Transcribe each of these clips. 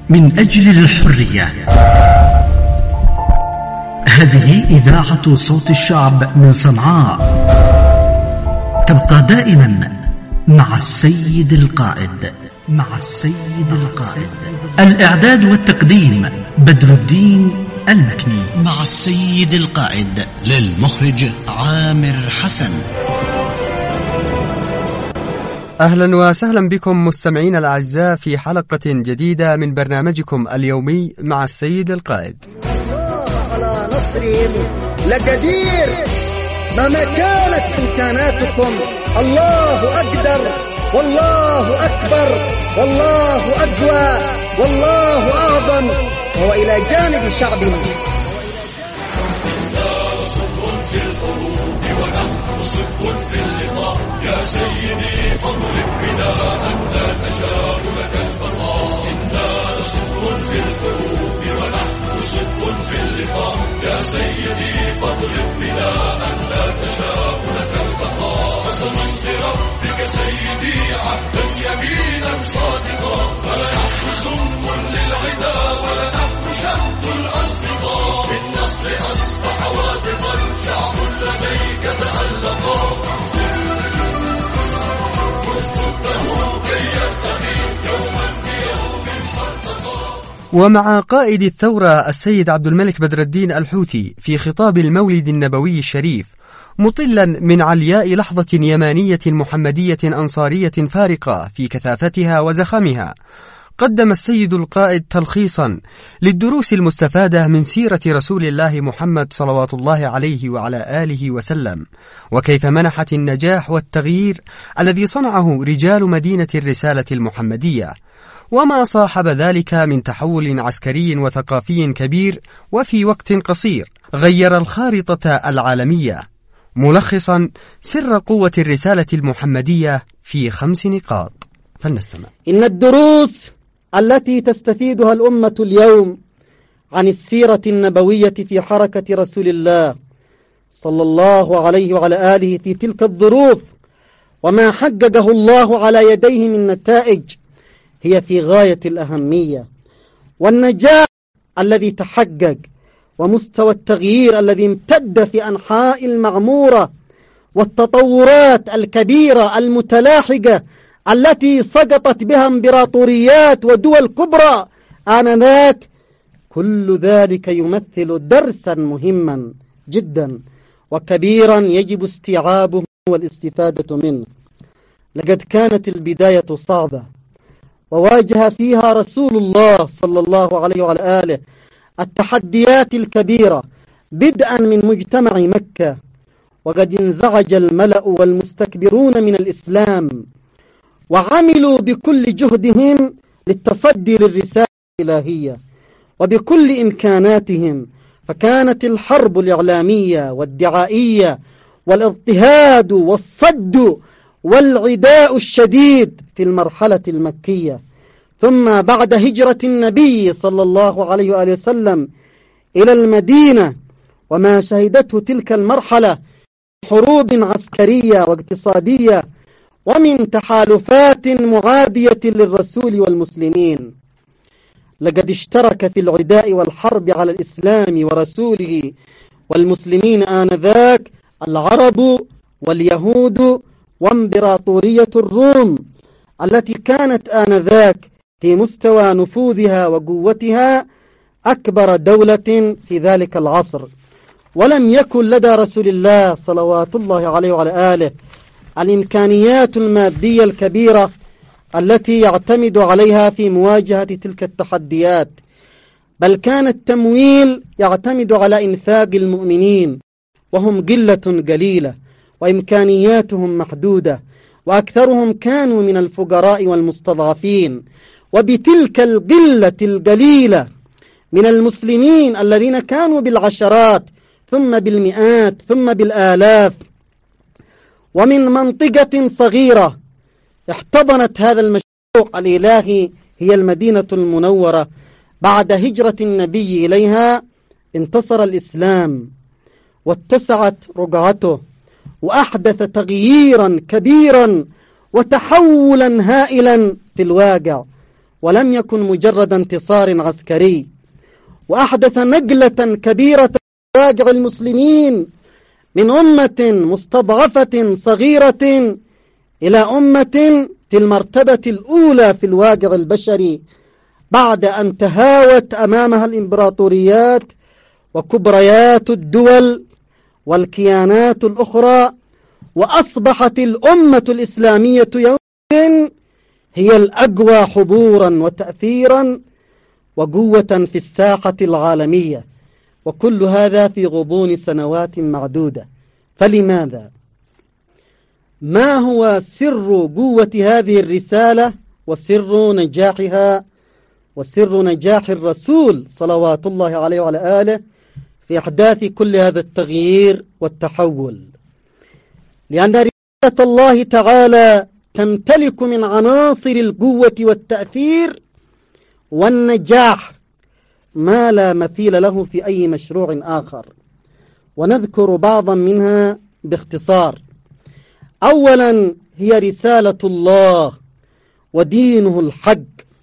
من أجل الحرية. هذه إذاعة صوت الشعب من صنعاء، تبقى دائما مع السيد القائد. الإعداد والتقديم بدر الدين المكني، مع السيد القائد للمخرج عامر حسن. أهلا وسهلا بكم مستمعين الأعزاء في حلقة جديدة من برنامجكم اليومي مع السيد القائد. الله على نصرهم لقدير، مهما كانت إمكاناتكم الله أقدر، والله أكبر، والله أقوى، والله أعظم، وهو إلى جانب شعبنا. يا سيدي فاضرب بنا أنت تشاء لك البقاء، إنا لصبر في الحروب ونحن صدق في اللقاء. يا سيدي فاضرب بنا أنت تشاء لك البقاء، قسما بربك سيدي عهدا يمينا صادقا، فلا نحن سم للعدا ولا نحن شهد الأصدقاء، بالنصر أصبح واثقا شعب لديك تألقا. ومع قائد الثورة السيد عبد الملك بدر الدين الحوثي في خطاب المولد النبوي الشريف، مطلا من علياء لحظة يمانية محمدية أنصارية فارقة في كثافتها وزخمها، قدم السيد القائد تلخيصا للدروس المستفادة من سيرة رسول الله محمد صلوات الله عليه وعلى آله وسلم، وكيف منحت النجاح والتغيير الذي صنعه رجال مدينة الرسالة المحمدية، وما صاحب ذلك من تحول عسكري وثقافي كبير وفي وقت قصير غير الخارطة العالمية، ملخصا سر قوة الرسالة المحمدية في 5 نقاط. فلنستمع. إن الدروس التي تستفيدها الأمة اليوم عن السيرة النبوية في حركة رسول الله صلى الله عليه وعلى آله في تلك الظروف وما حققه الله على يديه من نتائج هي في غاية الأهمية، والنجاح الذي تحقق ومستوى التغيير الذي امتد في أنحاء المعمورة والتطورات الكبيرة المتلاحقة التي سقطت بها امبراطوريات ودول كبرى آنذاك، كل ذلك يمثل درسا مهما جدا وكبيرا يجب استيعابه والاستفادة منه. لقد كانت البداية صعبة، وواجه فيها رسول الله صلى الله عليه وعلى آله التحديات الكبيرة، بدءا من مجتمع مكة، وقد انزعج الملأ والمستكبرون من الإسلام وعملوا بكل جهدهم للتصدي للرسالة الإلهية وبكل إمكاناتهم، فكانت الحرب الإعلامية والدعائية والاضطهاد والصد والعداء الشديد في المرحلة المكية. ثم بعد هجرة النبي صلى الله عليه وآله وسلم إلى المدينة وما شهدته تلك المرحلة حروب عسكرية واقتصادية ومن تحالفات معادية للرسول والمسلمين، لقد اشترك في العداء والحرب على الإسلام ورسوله والمسلمين آنذاك العرب واليهود وامبراطورية الروم التي كانت آنذاك في مستوى نفوذها وقوتها أكبر دولة في ذلك العصر. ولم يكن لدى رسول الله صلوات الله عليه وعلى آله الإمكانيات المادية الكبيرة التي يعتمد عليها في مواجهة تلك التحديات، بل كان التمويل يعتمد على إنفاق المؤمنين وهم قلة قليلة وإمكانياتهم محدودة، وأكثرهم كانوا من الفقراء والمستضعفين. وبتلك القلة القليلة من المسلمين الذين كانوا بالعشرات ثم بالمئات ثم بالآلاف، ومن منطقة صغيرة احتضنت هذا المشروع الإلهي هي المدينة المنورة، بعد هجرة النبي إليها انتصر الإسلام واتسعت رقعته وأحدث تغييرا كبيرا وتحولا هائلا في الواقع. ولم يكن مجرد انتصار عسكري، وأحدث نقلة كبيرة في واقع المسلمين من أمة مستضعفة صغيرة إلى أمة في المرتبة الأولى في الواقع البشري، بعد أن تهاوت أمامها الإمبراطوريات وكبريات الدول والكيانات الأخرى، وأصبحت الأمة الإسلامية يومئذ هي الأقوى حضورا وتأثيرا وقوة في الساحة العالمية، وكل هذا في غضون سنوات معدودة. فلماذا؟ ما هو سر قوة هذه الرسالة وسر نجاحها وسر نجاح الرسول صلوات الله عليه وعلى آله في أحداث كل هذا التغيير والتحول؟ لأن رسالة الله تعالى تمتلك من عناصر القوة والتأثير والنجاح ما لا مثيل له في أي مشروع آخر، ونذكر بعضا منها باختصار. أولا، هي رسالة الله ودينه الحق،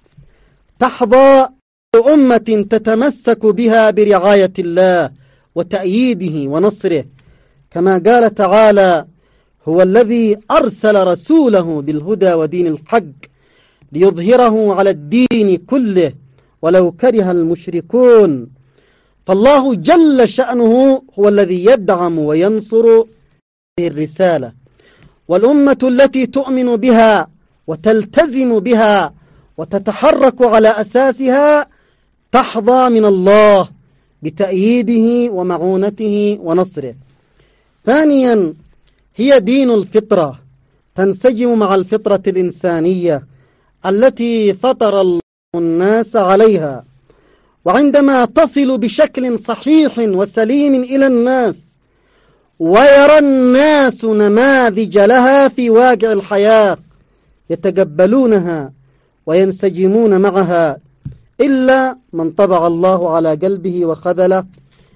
تحظى أمة تتمسك بها برعاية الله وتأييده ونصره، كما قال تعالى: هو الذي أرسل رسوله بالهدى ودين الحق ليظهره على الدين كله ولو كره المشركون. فالله جل شأنه هو الذي يدعم وينصر هذه الرسالة، والأمة التي تؤمن بها وتلتزم بها وتتحرك على أساسها تحظى من الله بتأييده ومعونته ونصره. ثانيا، هي دين الفطرة، تنسجم مع الفطرة الإنسانية التي فطر الله الناس عليها، وعندما تصل بشكل صحيح وسليم إلى الناس ويرى الناس نماذج لها في واقع الحياة يتقبلونها وينسجمون معها، إلا من طبع الله على قلبه وخذله.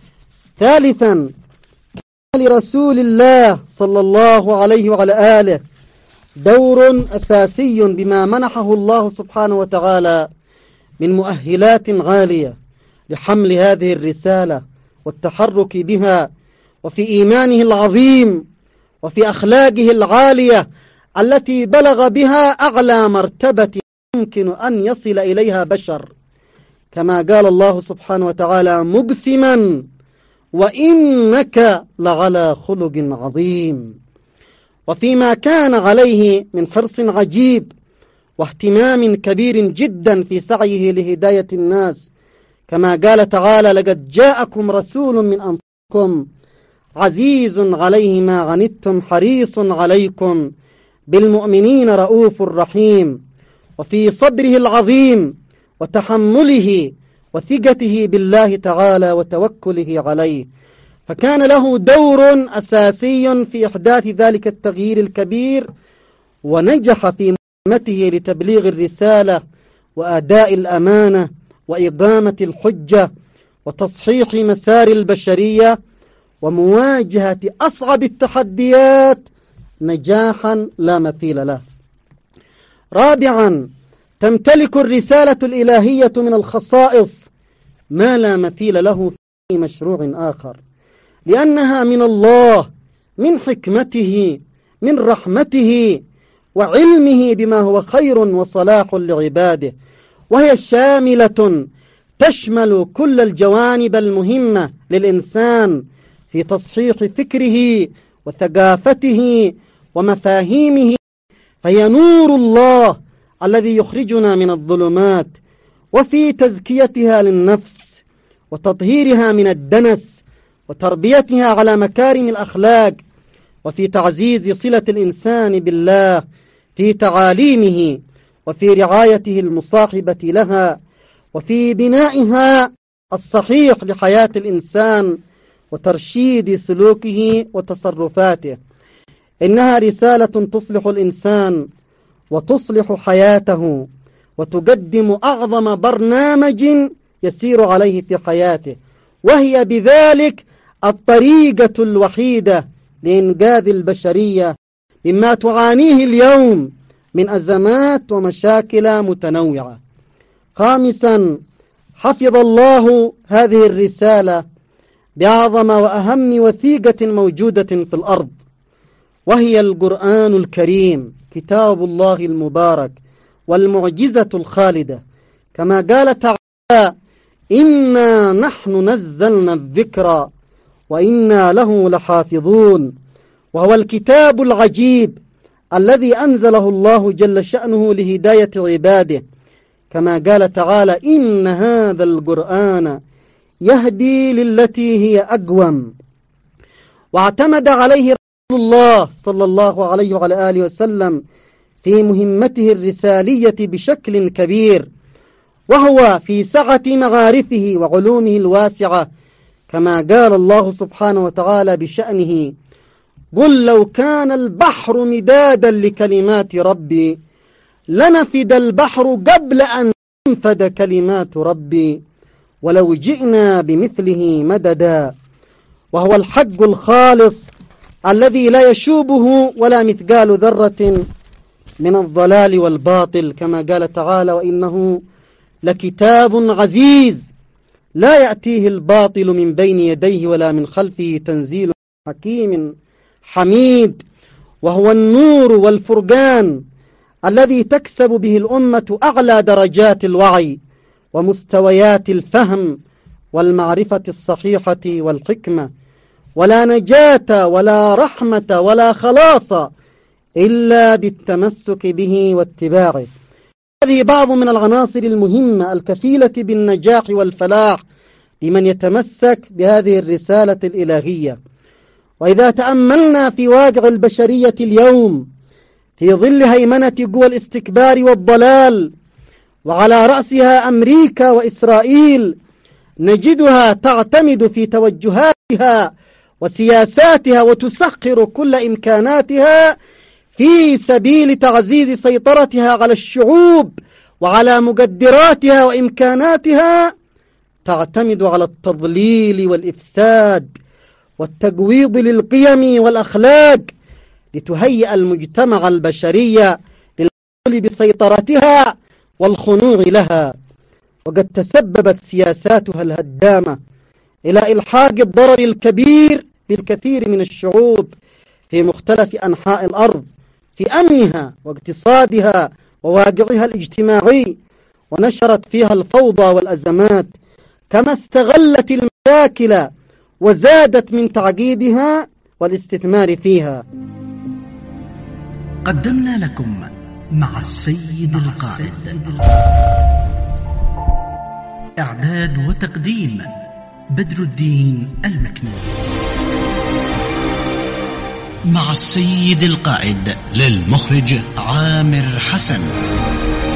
ثالثا، لرسول الله صلى الله عليه وعلى آله دور أساسي بما منحه الله سبحانه وتعالى من مؤهلات عالية لحمل هذه الرسالة والتحرك بها، وفي إيمانه العظيم وفي أخلاقه العالية التي بلغ بها أعلى مرتبة يمكن أن يصل إليها بشر، كما قال الله سبحانه وتعالى مقسما: وإنك لعلى خلق عظيم. وفيما كان عليه من حرص عجيب واهتمام كبير جدا في سعيه لهداية الناس، كما قال تعالى: لقد جاءكم رسول من أنفسكم عزيز عليه ما عنتم حريص عليكم بالمؤمنين رؤوف رحيم. وفي صبره العظيم وتحمله وثقته بالله تعالى وتوكله عليه، فكان له دور أساسي في إحداث ذلك التغيير الكبير، ونجح في مهمته لتبليغ الرسالة وأداء الأمانة وإقامة الحجة وتصحيح مسار البشرية ومواجهة أصعب التحديات نجاحا لا مثيل له. رابعا، تمتلك الرسالة الإلهية من الخصائص ما لا مثيل له في مشروع آخر، لأنها من الله، من حكمته، من رحمته وعلمه بما هو خير وصلاح لعباده، وهي شاملة تشمل كل الجوانب المهمة للإنسان في تصحيح فكره وثقافته ومفاهيمه، فهي نور الله الذي يخرجنا من الظلمات، وفي تزكيتها للنفس وتطهيرها من الدنس وتربيتها على مكارم الأخلاق، وفي تعزيز صلة الإنسان بالله في تعاليمه وفي رعايته المصاحبة لها، وفي بنائها الصحيح لحياة الإنسان وترشيد سلوكه وتصرفاته. إنها رسالة تصلح الإنسان وتصلح حياته وتقدم أعظم برنامج يسير عليه في حياته، وهي بذلك الطريقة الوحيدة لإنقاذ البشرية مما تعانيه اليوم من أزمات ومشاكل متنوعة. خامسا، حفظ الله هذه الرسالة بأعظم وأهم وثيقة موجودة في الأرض، وهي القرآن الكريم، كتاب الله المبارك والمعجزة الخالدة، كما قال تعالى: إنا نحن نزلنا الذكر وإنا له لحافظون. وهو الكتاب العجيب الذي أنزله الله جل شأنه لهداية عباده، كما قال تعالى: إن هذا القرآن يهدي للتي هي أقوم. واعتمد عليه رسول الله صلى الله عليه وعلى آله وسلم في مهمته الرسالية بشكل كبير، وهو في سعة معارفه وعلومه الواسعة، كما قال الله سبحانه وتعالى بشأنه: قل لو كان البحر مدادا لكلمات ربي لنفد البحر قبل أن تنفد كلمات ربي ولو جئنا بمثله مددا. وهو الحق الخالص الذي لا يشوبه ولا مثقال ذرة من الضلال والباطل، كما قال تعالى: وإنه لكتاب عزيز لا يأتيه الباطل من بين يديه ولا من خلفه، تنزيل حكيم حميد. وهو النور والفرقان الذي تكسب به الأمة أعلى درجات الوعي ومستويات الفهم والمعرفة الصحيحة والحكمة، ولا نجاة ولا رحمة ولا خلاص إلا بالتمسك به واتباعه. هذه بعض من العناصر المهمة الكفيلة بالنجاح والفلاح لمن يتمسك بهذه الرسالة الإلهية. وإذا تأملنا في واقع البشرية اليوم في ظل هيمنة قوى الاستكبار والضلال، وعلى رأسها أمريكا وإسرائيل، نجدها تعتمد في توجهاتها وسياساتها وتسخر كل إمكاناتها في سبيل تعزيز سيطرتها على الشعوب وعلى مقدراتها وإمكاناتها، تعتمد على التضليل والإفساد والتجويض للقيم والأخلاق لتهيئ المجتمع البشري للقول بسيطرتها والخنوع لها. وقد تسببت سياساتها الهدامة إلى إلحاق الضرر الكبير بالكثير من الشعوب في مختلف أنحاء الأرض في أمنها واقتصادها وواقعها الاجتماعي، ونشرت فيها الفوضى والأزمات، كما استغلت المشاكل وزادت من تعقيدها والاستثمار فيها. قدمنا لكم مع السيد القائد. إعداد وتقديم بدر الدين المكني. مع السيد القائد، للمخرج عامر حسن.